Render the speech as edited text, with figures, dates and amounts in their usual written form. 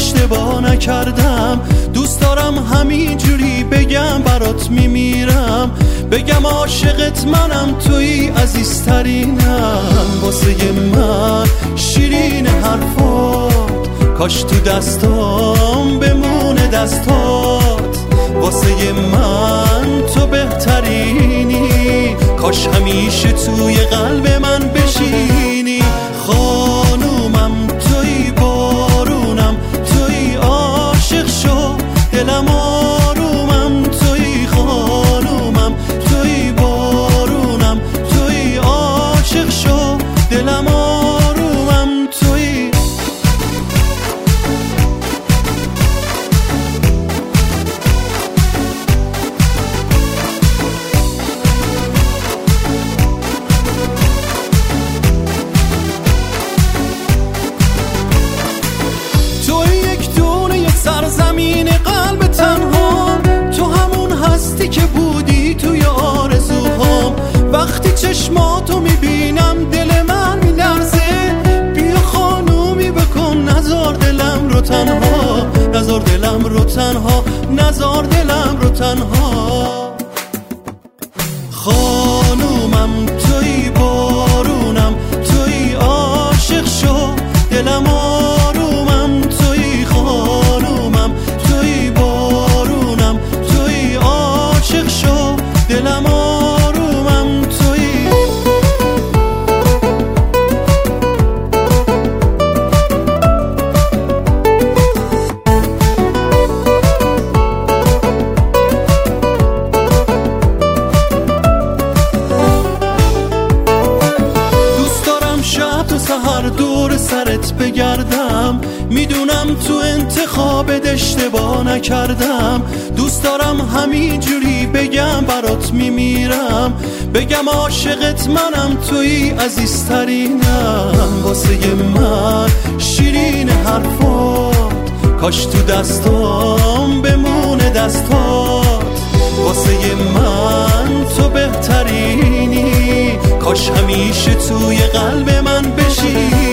اشتباه نکردم. دوست دارم همینجوری بگم برات میمیرم، بگم عاشقت منم، توی عزیزترینم. واسه من شیرین حرفات، کاش تو دستام بمونه دستات. واسه من تو بهترینی، کاش همیشه توی قلب من بشینی. خانومم توی، بارونم توی، عاشق شو دلم آرومم توی. خانومم توی، بارونم توی، عاشق شو دلم آرومم توی. سرزمین قلب تنها، تو همون هستی که بودی توی آرزوهام. وقتی چشماتو میبینم دل من میلرزه، بیا خانومی بکن نذار دلم رو تنها، نذار دلم رو تنها، نذار دلم رو تنها. خانومم توی، بارونم توی، عاشق شو دلم آرومم توی. خانومم توی، بارونم توی، عاشق شو دلم آرومم توی. دوست دارم شب تا سحر دور سرت بگردم، میدونم تو انتخابت اشتباه نکردم. دوست دارم همینجوری بگم برات میمیرم، بگم عاشقت منم، توی عزیزترینم. واسه من شیرین حرفات، کاش تو دستام بمونه دستات. واسه من تو بهترینی، کاش همیشه توی قلب من بشی.